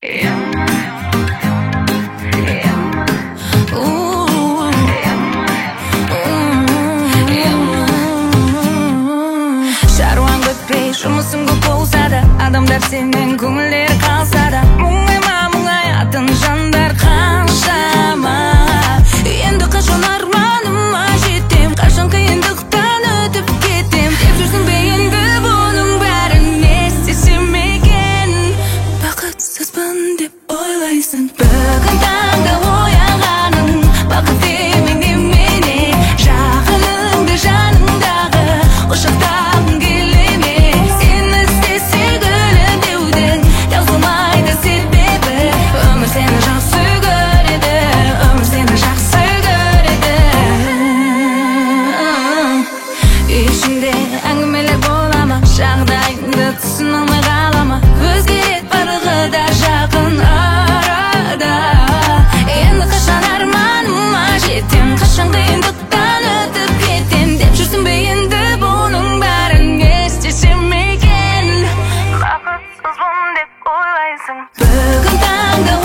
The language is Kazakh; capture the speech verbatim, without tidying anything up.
Жұмысың көп болса да, адамдар сенен көңілдері қалса да, мұңайма мұңаятын жандар қаншама. Енді қашан арманыма жетем, қашан қиындықтан өтіп кетем, деп жүрсің бе енді бұның бәрін не істесем екен? Бақытсызбын деп ойлайсың, бүгін таңда оянғаның бақыт емей немене? Жақыныңды жаныңдағы құшақтағың келе ме? Сені жақсы көреді, өмір сені жақсы көреді. Үй ішінде әңгімелер бола ма, жағдайыңды түсіне алмай қала ма? Өзгереді барлығы да жақын арада. Енді қашан арманыма жетем, қашан қиындықтан өтіп кетем, деп жүрсің бе енді бұның бәрін не істесем екен? Бақытсызбын деп ойлайсың, бүгін таңда